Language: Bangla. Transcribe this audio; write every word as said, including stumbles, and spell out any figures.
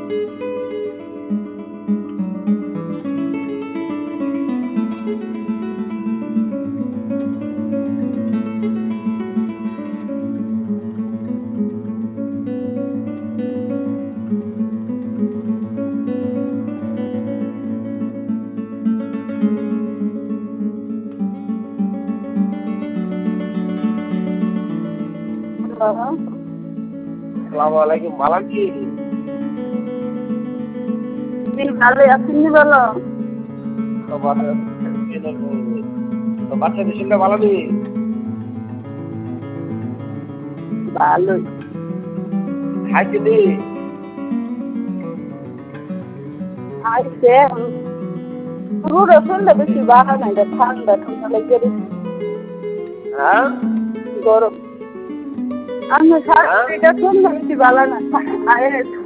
আসসালামু আলাইকুম, ভালো আছি? ভালো আছেন বলো। বাচ্চাদের শরীরটা ভালো নেই? ভালোই। খাইতে নেই? আইসে পুরো শরীরটা বেশি ভালো নাই, ঠান্ডা ঠান্ডা লেগে গেছে। হ্যাঁ গরম। আমার শরীরটা ঠান্ডা বেশি ভালো না,